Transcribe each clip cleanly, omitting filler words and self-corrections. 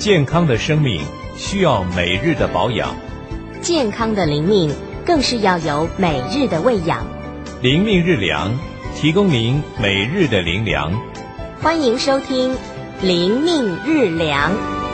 健康的生命需要每日的保养， 健康的灵命更是要有每日的喂养。 灵命日粮，提供您每日的灵粮。 欢迎收听灵命日粮。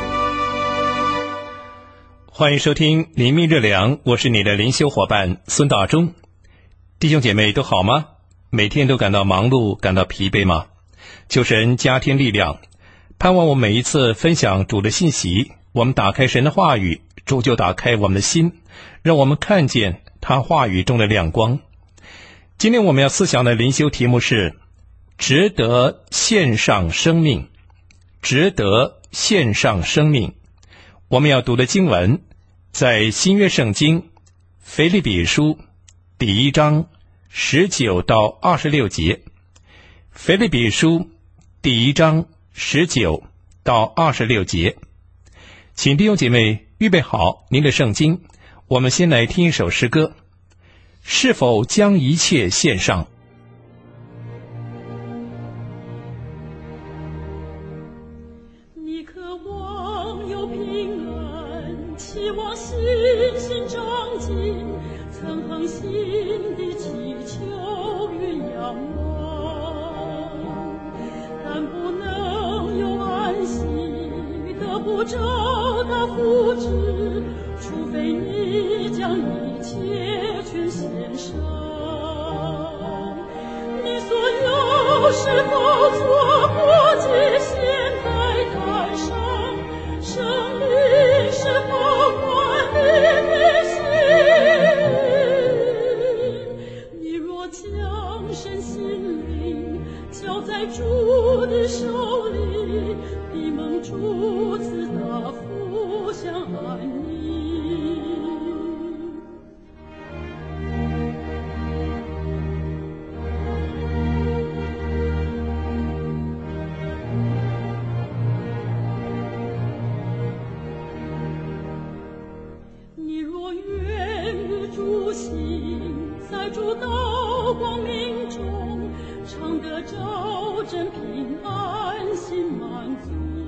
欢迎收听灵命日粮，我是你的灵修伙伴孙大中。弟兄姐妹都好吗？每天都感到忙碌，感到疲惫吗？求神加添力量，盼望我每一次分享主的信息，我们打开神的话语，主就打开我们的心，让我们看见他话语中的亮光。今天我们要思想的灵修题目是值得献上生命，值得献上生命。我们要读的经文在新约圣经腓立比书第1章19到26节。腓立比书第1章19到26节。请弟兄姐妹预备好您的圣经，我们先来听一首诗歌。是否将一切献上？ 你渴望有平安，期望信心长进，曾恒心地祈求与仰望，但不能有安息，得不着他福祉，除非你将一切全献上。你所有是否做过界限在坛上？生命是否管你的心？你若将身心灵交在主的手里，必蒙主赐大福相安宁。你若愿与主行，在主道光明中，常得着真平安心满足，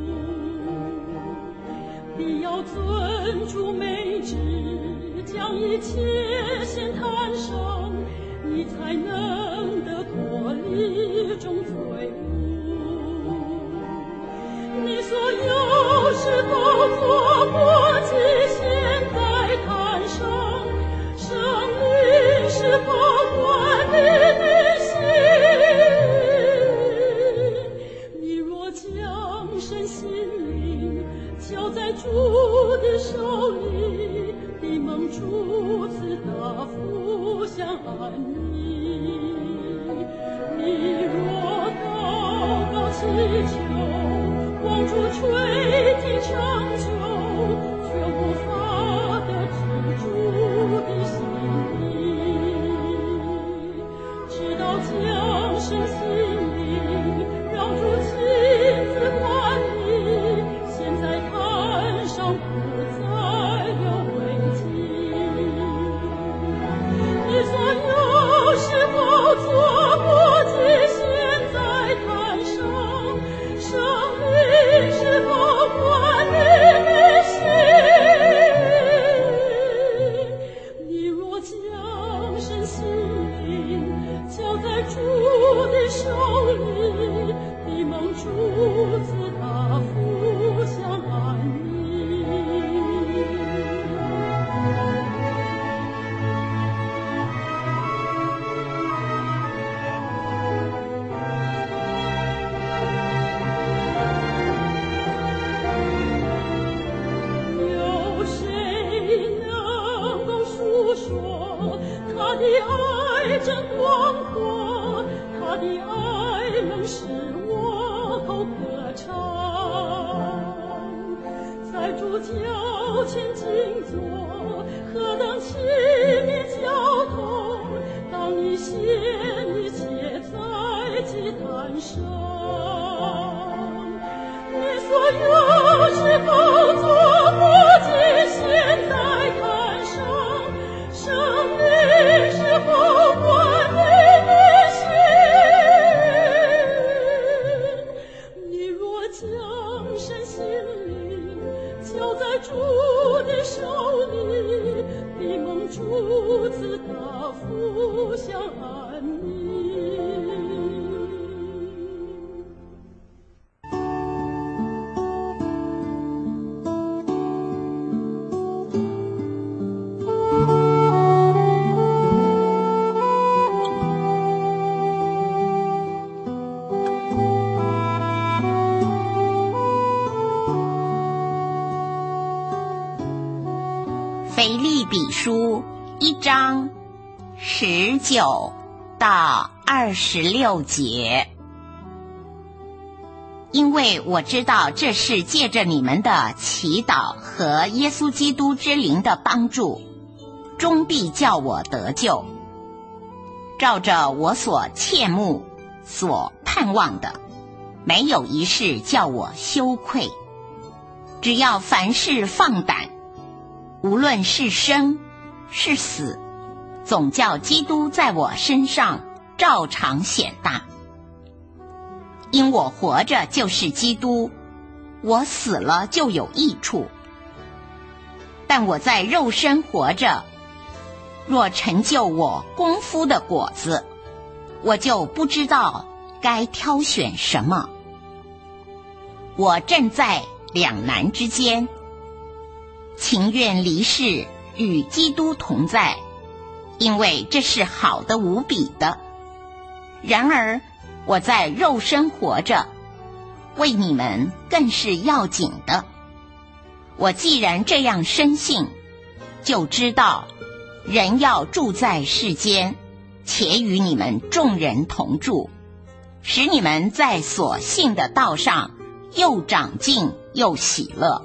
必要尊主美旨，将一切献坛上，你才能得脱离众罪恶。你所有是否做过祭献在坛上？生命是否管你的心？你若将身心灵交在主的手里，必蒙主赐大福相安宁。你若祷告祈求，望主垂听成就，却无法得知主的心意，直到将身心灵让主亲自管理，现在坛上不再有危机。你所有是否做过祭献在坛上？生命是否管你的心？你若将身心灵交在主的手里，必蒙主赐大福相安宁。有谁能够述说他的爱真广阔？他的爱能使我口可唱。在主脚前静坐，何等亲密交通！当你献一切在祭坛上，你所有是否做过祭献在坛上？生命是否管你的心？你若将身心灵交在主的手里，闭蒙主子答复相安宁。 腓立比书1章19到26节。因为我知道这是借着你们的祈祷和耶稣基督之灵的帮助，终必叫我得救。照着我所切慕、所盼望的，没有一事叫我羞愧。只要凡事放胆，无论是生是死，总叫基督在我身上照常显大。因我活着就是基督，我死了就有益处。但我在肉身活着，若成就我功夫的果子，我就不知道该挑选什么。我正在两难之间，情愿离世与基督同在，因为这是好的无比的。然而我在肉身活着，为你们更是要紧的。我既然这样深信，就知道人要住在世间，且与你们众人同住，使你们在所信的道上又长进又喜乐，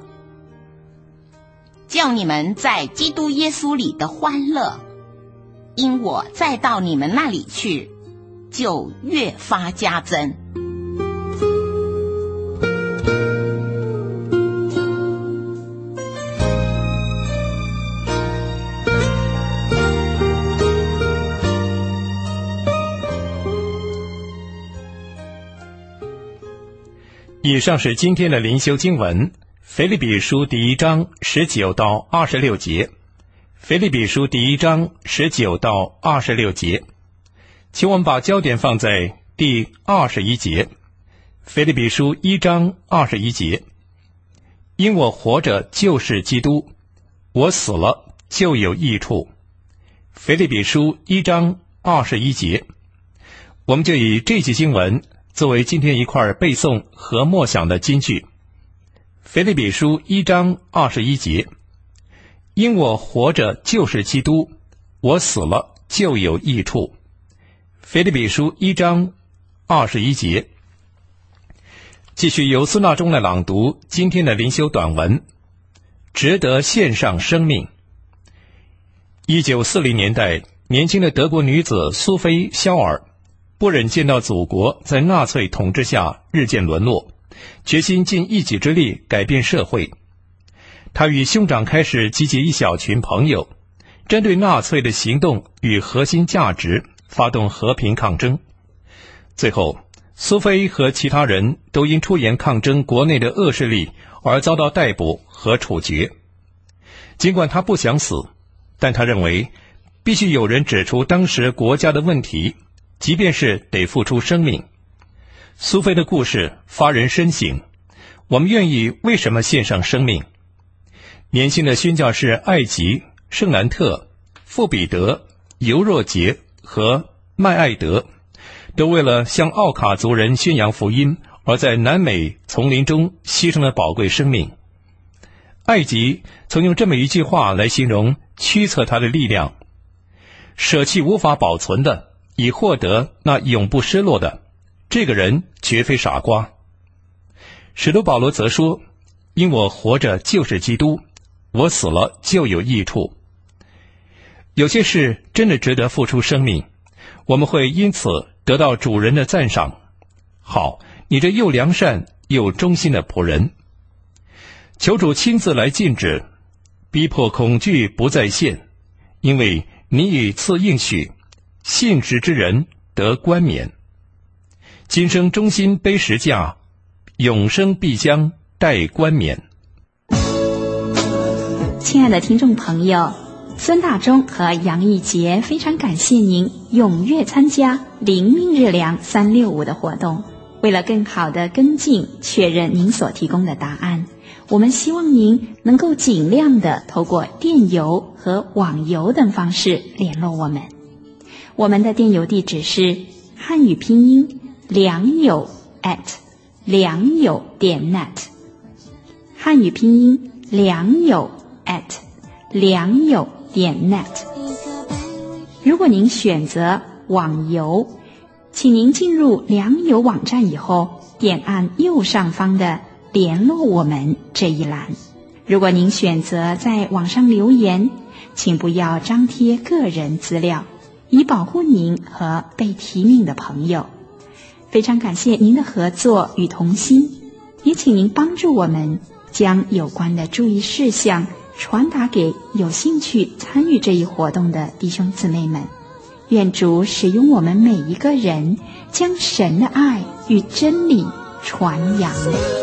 叫你们在基督耶稣里的欢乐，因我再到你们那里去，就越发加增。 以上是今天的灵修经文，腓立比书第1章19到26节。腓立比书第1章19到26节，请我们把焦点放在第21节。腓立比书1章21节，因我活着就是基督，我死了就有益处。腓立比书1章21节，我们就以这节经文作为今天一块背诵和默想的金句。腓立比书1章21节，因我活着就是基督，我死了就有益处。腓立比书1章21节。继续由孙大中来朗读今天的灵修短文，值得献上生命。1940年代，年轻的德国女子苏菲·肖尔不忍见到祖国在纳粹统治下日渐沦落，决心尽一己之力改变社会。他与兄长开始集结一小群朋友，针对纳粹的行动与核心价值发动和平抗争。最后，苏菲和其他人都因出言抗争国内的恶势力而遭到逮捕和处决。尽管他不想死，但他认为必须有人指出当时国家的问题，即便是得付出生命。苏菲的故事发人深省，我们愿意为什么献上生命？年轻的宣教士艾吉、圣兰特、富比德、尤若杰和麦艾德都为了向奥卡族人宣扬福音而在南美丛林中牺牲了宝贵生命。艾吉曾用这么一句话来形容驱策他的力量：舍弃无法保存的，以获得那永不失落的，这个人绝非傻瓜。使徒保罗则说，因我活着就是基督，我死了就有益处。有些事真的值得付出生命，我们会因此得到主人的赞赏。好，你这又良善又忠心的仆人。求主亲自来禁止，逼迫恐惧不再现，因为你已赐应许，信实之人得冠冕。今生忠心背十架，永生必将带冠冕。 亲爱的听众朋友，孙大中和杨义杰非常感谢您踊跃参加灵命日粮365的活动。为了更好的跟进确认您所提供的答案，我们希望您能够尽量的透过电邮和网邮等方式联络我们。我们的电邮地址是汉语拼音良友良友.net， 汉语拼音良友良友.net。 如果您选择网邮，请您进入良友网站以后，点按右上方的联络我们这一栏。如果您选择在网上留言，请不要张贴个人资料，以保护您和被提名的朋友。非常感谢您的合作与同心，也请您帮助我们将有关的注意事项传达给有兴趣参与这一活动的弟兄姊妹们。愿主使用我们每一个人，将神的爱与真理传扬。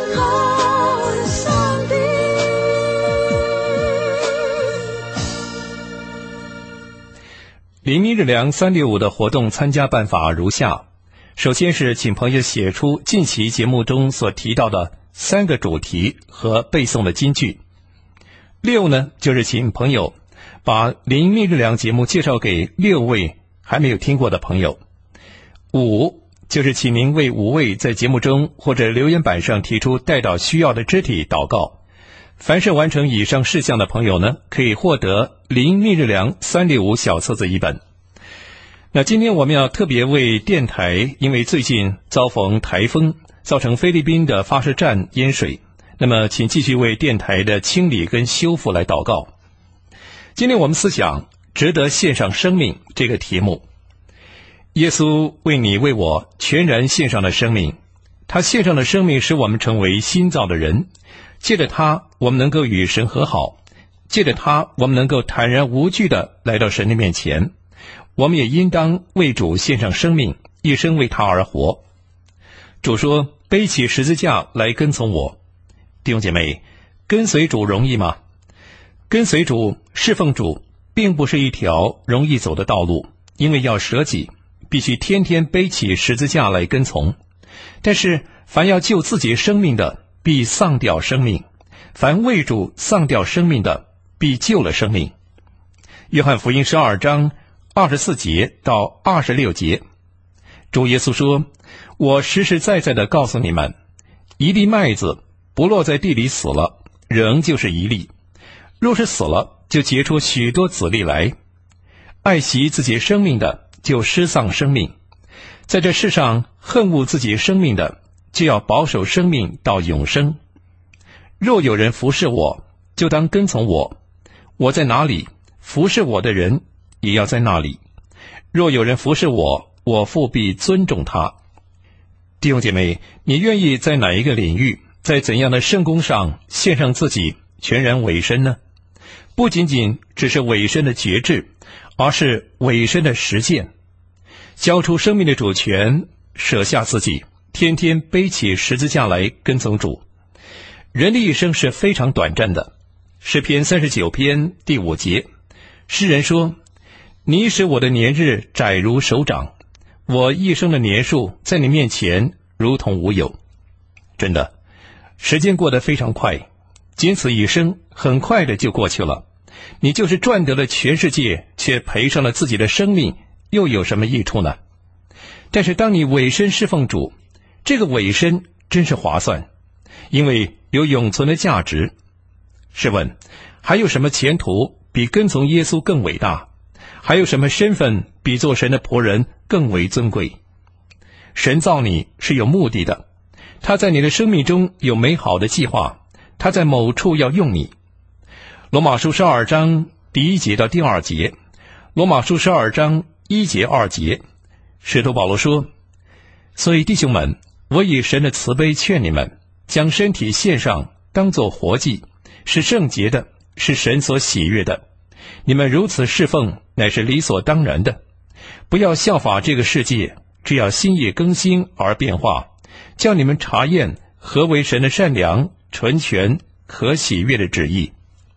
灵命日粮365的活动参加办法如下：首先是请朋友写出近期节目中所提到的3个主题和背诵的金句。6呢，就是请朋友把灵命日粮节目介绍给6位还没有听过的朋友。5就是请您为5位在节目中或者留言板上提出代祷需要的肢体祷告。凡是完成以上事项的朋友呢，可以获得灵命日粮365小册子1本。那今天我们要特别为电台，因为最近遭逢台风，造成菲律宾的发射站淹水，那么请继续为电台的清理跟修复来祷告。今天我们思想值得献上生命这个题目。耶稣为你为我全然献上了生命，他献上的生命使我们成为新造的人，借着他我们能够与神和好，借着他我们能够坦然无惧地来到神的面前。我们也应当为主献上生命，一生为他而活。主说，背起十字架来跟从我。弟兄姐妹，跟随主容易吗？跟随主侍奉主并不是一条容易走的道路，因为要舍己，必须天天背起十字架来跟从。但是凡要救自己生命的，必丧掉生命；凡为主丧掉生命的，必救了生命。约翰福音12章24节到26节，主耶稣说，我实实在在地告诉你们，一粒麦子不落在地里死了，仍旧是一粒；若是死了，就结出许多子粒来。爱惜自己生命的，就失丧生命；在这世上恨恶自己生命的，就要保守生命到永生。若有人服侍我，就当跟从我；我在哪里，服侍我的人也要在那里。若有人服侍我，我父必尊重他。弟兄姐妹，你愿意在哪一个领域，在怎样的圣工上献上自己，全然委身呢？不仅仅只是委身的觉志，而是委身的实践。交出生命的主权，舍下自己，天天背起十字架来跟从主。人的一生是非常短暂的。诗篇39篇第5节，诗人说，你使我的年日窄如手掌，我一生的年数在你面前如同无有。真的，时间过得非常快，仅此一生很快的就过去了。你就是赚得了全世界，却赔上了自己的生命，又有什么益处呢？但是当你委身侍奉主，这个委身真是划算，因为有永存的价值。试问，还有什么前途比跟从耶稣更伟大？还有什么身份比做神的仆人更为尊贵？神造你是有目的的，他在你的生命中有美好的计划，他在某处要用你。罗马书12章第1节到第2节，罗马书12章1节2节，使徒保罗说，所以弟兄们，我以神的慈悲劝你们，将身体献上，当作活祭，是圣洁的，是神所喜悦的。你们如此侍奉，乃是理所当然的。不要效法这个世界，只要心意更新而变化，叫你们查验何为神的善良、纯全、可喜悦的旨意。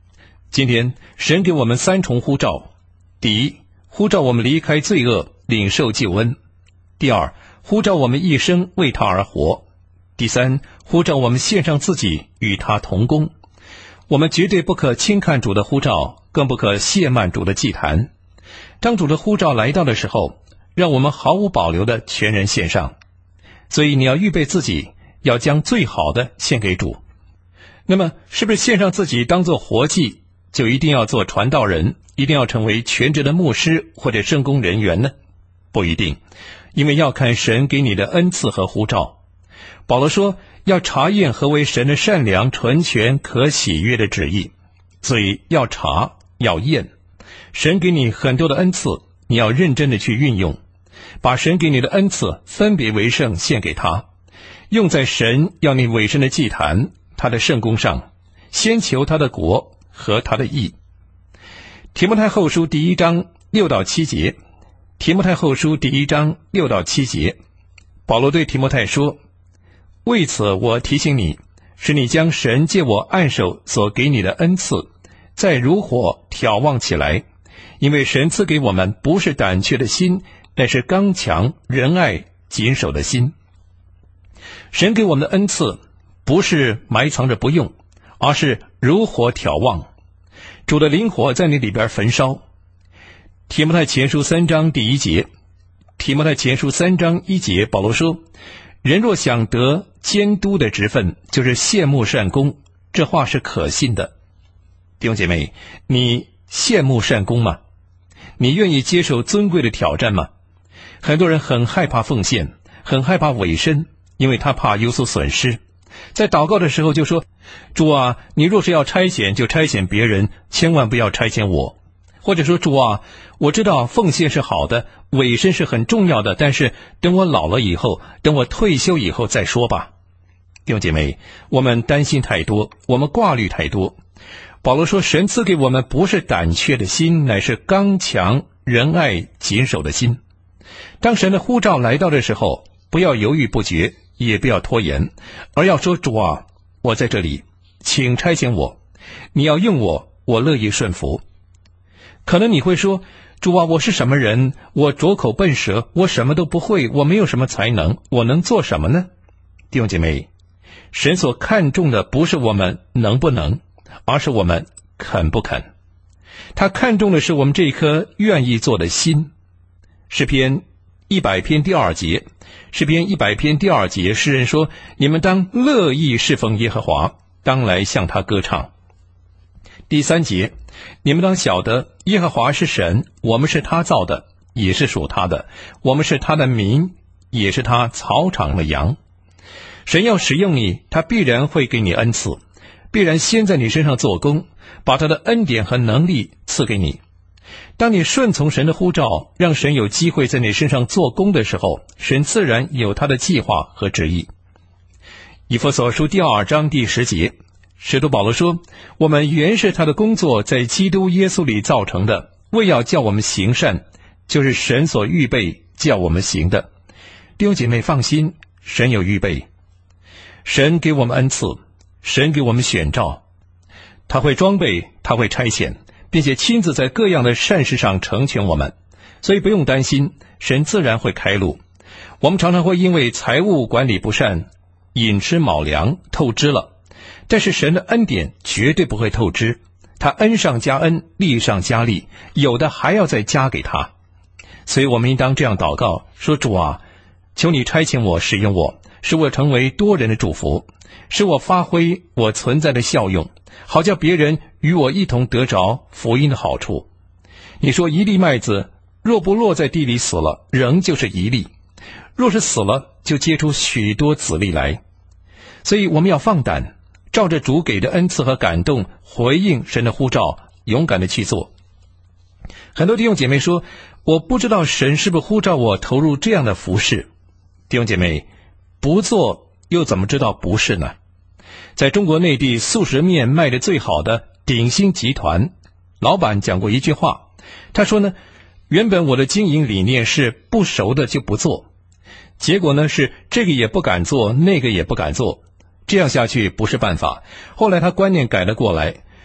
今天神给我们3重呼召：第一，呼召我们离开罪恶，领受救恩；第二，呼召我们一生为他而活；第三，呼召我们献上自己与他同工。我们绝对不可轻看主的呼召，更不可亵慢主的祭坛。当主的呼召来到的时候，让我们毫无保留的全人献上。所以你要预备自己，要将最好的献给主。那么是不是献上自己当作活祭，就一定要做传道人，一定要成为全职的牧师或者圣工人员呢？不一定，因为要看神给你的恩赐和呼召。保罗说，要查验何为神的善良、纯全、可喜悦的旨意。所以要查，要验。神给你很多的恩赐，你要认真的去运用，把神给你的恩赐分别为圣献给他，用在神要你委身的祭坛，他的圣工上，先求他的国和他的义。提摩太后书第1章6到7节，提摩太后书第1章6到7节，保罗对提摩太说，为此我提醒你，使你将神借我按手所给你的恩赐再如火挑旺起来，因为神赐给我们不是胆怯的心，乃是刚强、仁爱、谨守的心。神给我们的恩赐不是埋藏着不用，而是如火挑旺，主的灵火在你里边焚烧。提摩太前书3章第1节，提摩太前书3章1节，保罗说，人若想得监督的职分，就是羡慕善功，这话是可信的。弟兄姐妹，你羡慕善功吗？你愿意接受尊贵的挑战吗？很多人很害怕奉献，很害怕委身，因为他怕有所损失。在祷告的时候就说，主啊，你若是要差遣，就差遣别人，千万不要差遣我。或者说，主啊，我知道奉献是好的，委身是很重要的，但是等我老了以后，等我退休以后再说吧。弟兄姐妹，我们担心太多，我们挂虑太多。保罗说，神赐给我们不是胆怯的心，乃是刚强、仁爱、谨守的心。当神的呼召来到的时候，不要犹豫不决，也不要拖延，而要说，主啊，我在这里，请差遣我，你要用我，我乐意顺服。可能你会说，主啊，我是什么人？我拙口笨舌，我什么都不会，我没有什么才能，我能做什么呢？弟兄姐妹，神所看重的不是我们能不能，而是我们肯不肯。他看重的是我们这一颗愿意做的心。诗篇100篇第2节，诗篇100篇第2节，诗人说，你们当乐意侍奉耶和华，当来向他歌唱。第3节，你们当晓得耶和华是神，我们是他造的，也是属他的，我们是他的民，也是他草场的羊。神要使用你，他必然会给你恩赐，必然先在你身上做工，把他的恩典和能力赐给你。当你顺从神的呼召，让神有机会在你身上做工的时候，神自然有他的计划和旨意。以弗所书第2章第10节，使徒保罗说，我们原是他的工作，在基督耶稣里造成的，为要叫我们行善，就是神所预备叫我们行的。弟兄姐妹放心，神有预备，神给我们恩赐，神给我们选召，他会装备，他会差遣，并且亲自在各样的善事上成全我们，所以不用担心，神自然会开路。我们常常会因为财务管理不善，饮吃卯粮透支了，但是神的恩典绝对不会透支，他恩上加恩，利上加利，有的还要再加给他。所以我们应当这样祷告，说，主啊，求你差遣我，使用我，使我成为多人的祝福，使我发挥我存在的效用，好叫别人与我一同得着福音的好处。你说一粒麦子若不落在地里死了，仍旧是一粒，若是死了，就结出许多子粒来。所以我们要放胆，照着主给的恩赐和感动，回应神的呼召，勇敢的去做。很多弟兄姐妹说，我不知道神是不是呼召我投入这样的服事。弟兄姐妹，不做又怎么知道不是呢？在中国内地速食面卖的最好的鼎新集团，老板讲过一句话，他说呢，原本我的经营理念是不熟的就不做，结果呢是这个也不敢做，那个也不敢做，这样下去不是办法。后来他观念改了过来，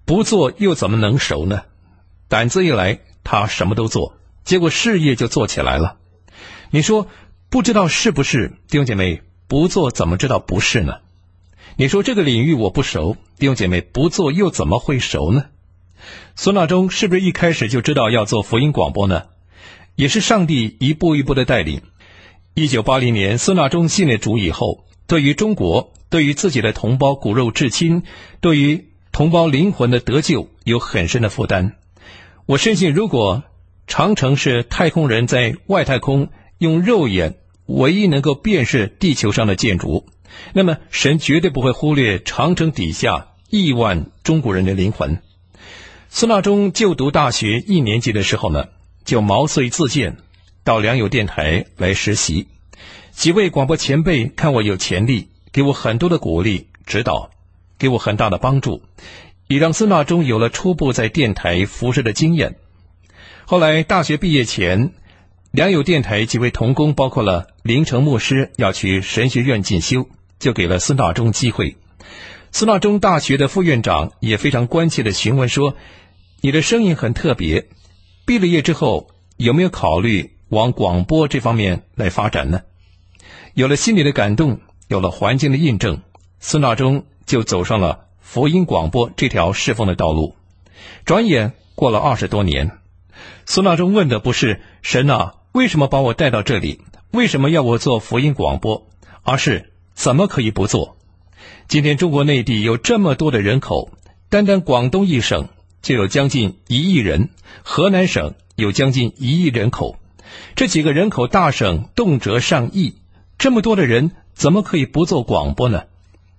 不做又怎么能熟呢？胆子一来，他什么都做，结果事业就做起来了。你说不知道是不是？弟兄姐妹，不做怎么知道不是呢？你说这个领域我不熟，弟兄姐妹，不做又怎么会熟呢？孙大中是不是一开始就知道要做福音广播呢？也是上帝一步一步的带领。1980年孙大中信了主以后，对于中国，对于自己的同胞骨肉至亲，对于同胞灵魂的得救有很深的负担。我深信，如果长城是太空人在外太空用肉眼唯一能够辨识地球上的建筑，那么神绝对不会忽略长城底下亿万中国人的灵魂。孙大中就读大学1年级的时候呢，就毛遂自荐到良友电台来实习。几位广播前辈看我有潜力，给我很多的鼓励指导，给我很大的帮助，也让孙大中有了初步在电台服侍的经验。后来大学毕业前，良友电台几位同工，包括了林成牧师要去神学院进修，就给了孙大中机会。孙大中大学的副院长也非常关切地询问说，你的声音很特别，毕了业之后有没有考虑往广播这方面来发展呢？有了心里的感动，有了环境的印证，孙大中就走上了福音广播这条侍奉的道路。转眼过了20多年，孙大中问的不是神啊，为什么把我带到这里，为什么要我做福音广播，而是怎么可以不做。今天中国内地有这么多的人口，单单广东一省就有将近1亿人，河南省有将近1亿人口，这几个人口大省动辄上亿，这么多的人怎么可以不做广播呢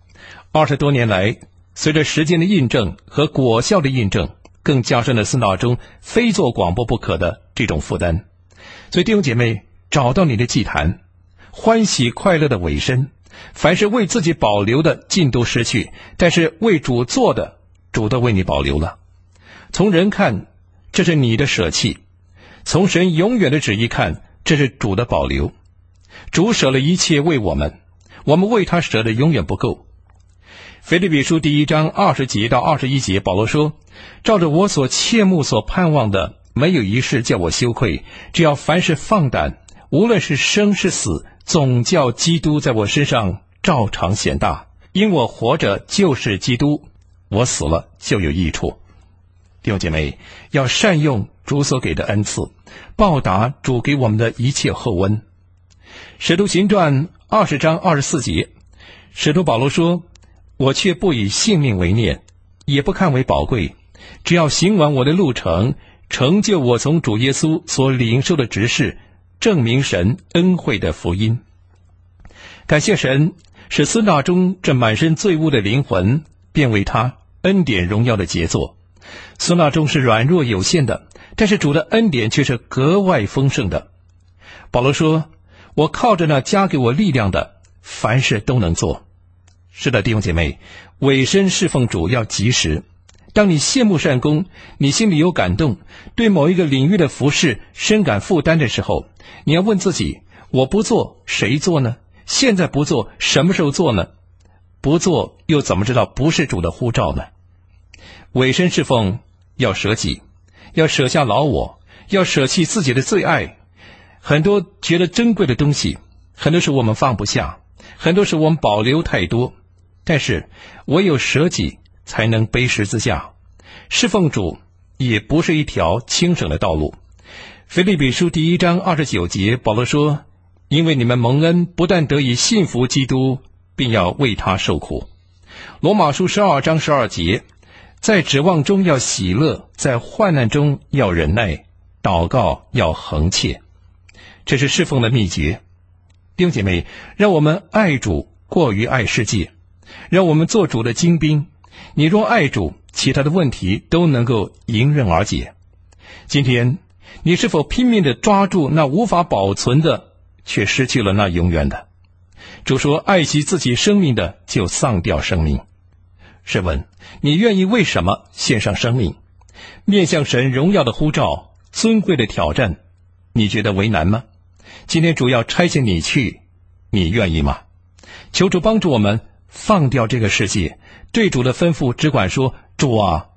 ？20多年来，随着时间的印证和果效的印证，更加深了孙大中非做广播不可的这种负担。所以弟兄姐妹，找到你的祭坛，欢喜快乐的委身，凡是为自己保留的尽都失去，但是为主做的，主都为你保留了。从人看，这是你的舍弃；从神永远的旨意看，这是主的保留。主舍了一切为我们，我们为他舍的永远不够。腓立比书1章20节到21节，保罗说，照着我所切慕所盼望的，没有一事叫我羞愧，只要凡事放胆，无论是生是死，总叫基督在我身上照常显大。因我活着就是基督，我死了就有益处。弟兄姐妹，要善用主所给的恩赐，报答主给我们的一切厚恩。使徒行传20章24节，使徒保罗说，我却不以性命为念，也不看为宝贵，只要行完我的路程，成就我从主耶稣所领受的职事，证明神恩惠的福音。感谢神，使孙大中这满身罪污的灵魂变为他恩典荣耀的杰作。孙大中是软弱有限的，但是主的恩典却是格外丰盛的。保罗说，我靠着那加给我力量的，凡事都能做。是的，弟兄姐妹，委身侍奉主要及时。当你羡慕善功，你心里有感动，对某一个领域的服事深感负担的时候，你要问自己，我不做谁做呢？现在不做什么时候做呢？不做又怎么知道不是主的呼召呢？委身侍奉要舍己，要舍下老我，要舍弃自己的最爱。很多觉得珍贵的东西，很多时我们放不下，很多时我们保留太多，但是唯有舍己才能背十字架。侍奉主也不是一条轻省的道路。腓立比书1章29节，保罗说，因为你们蒙恩，不但得以信服基督，并要为他受苦。罗马书12章12节，在指望中要喜乐，在患难中要忍耐，祷告要恒切。这是侍奉的秘诀。弟兄姐妹，让我们爱主过于爱世界，让我们做主的精兵。你若爱主，其他的问题都能够迎刃而解。今天你是否拼命地抓住那无法保存的，却失去了那永远的？主说，爱惜自己生命的，就丧掉生命。试问，你愿意为什么献上生命？面向神荣耀的呼召，尊贵的挑战，你觉得为难吗？今天主要差遣你去，你愿意吗？求主帮助我们放掉这个世界，对主的吩咐只管说，主啊，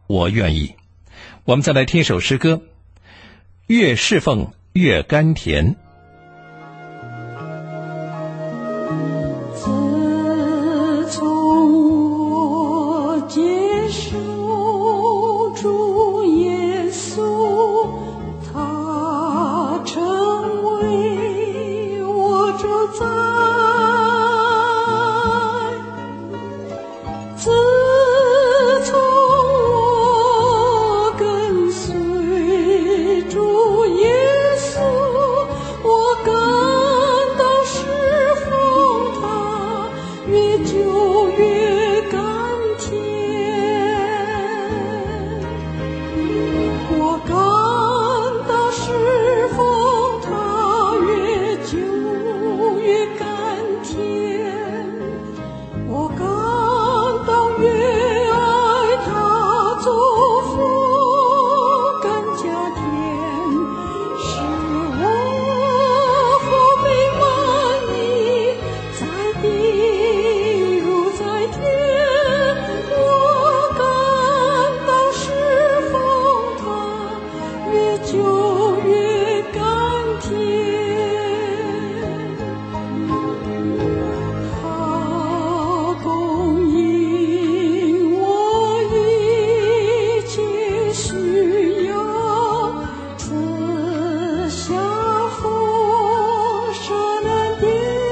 我愿意。我们再来听一首诗歌，越侍奉越甘甜。 自从我接受主耶稣，他成为我主宰。自从我跟随主耶稣，我感到侍奉他越久越甘甜，我感到侍奉他越久越甘甜，我感到越爱他祝福更加甜，使我福美满溢，在地如在天，我感到侍奉他越久越甘甜，他供应我一切需要，赐下丰盛恩典，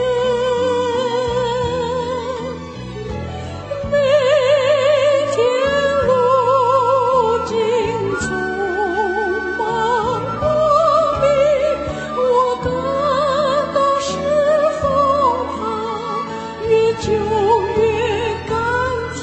每天路径充满光明，我感到侍奉他越久越甘甜，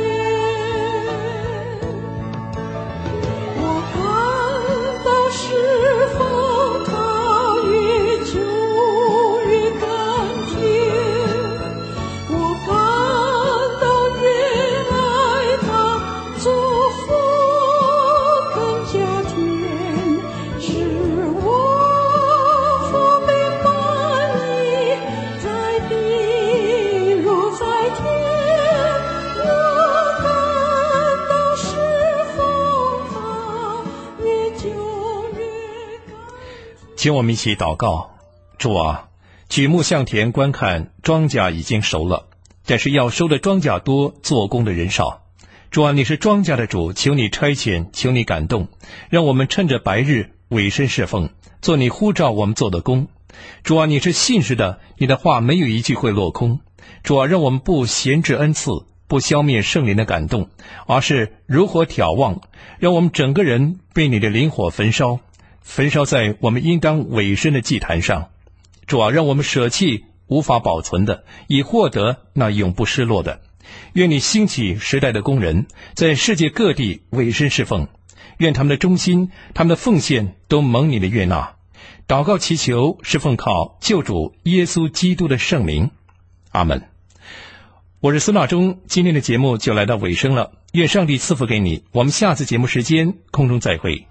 我感到侍奉他越久越甘甜，我感到越爱他祝福更加甜，使我福美满溢，在地如在天，我感到侍奉他越久越甘。 请我们一起祷告。主啊，举目向田观看，庄稼已经熟了，但是要收的庄稼多，做工的人少。主啊，你是庄稼的主，求你差遣，求你感动，让我们趁着白日委身侍奉，做你呼召我们做的工。主啊，你是信实的，你的话没有一句会落空。主啊，让我们不闲置恩赐，不消灭圣灵的感动，而是如火挑旺，让我们整个人被你的灵火焚烧，焚烧在我们应当委身的祭坛上。主啊，让我们舍弃无法保存的，以获得那永不失落的。愿你兴起时代的工人，在世界各地委身侍奉，愿他们的忠心，他们的奉献都蒙你的悦纳。祷告祈求是奉靠救主耶稣基督的圣名，阿们。我是孙大中，今天的节目就来到尾声了，愿上帝赐福给你，我们下次节目时间空中再会。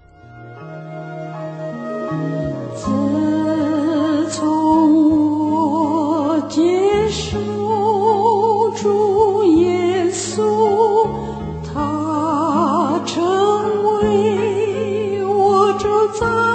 自从我接受主耶稣，他成为我主宰。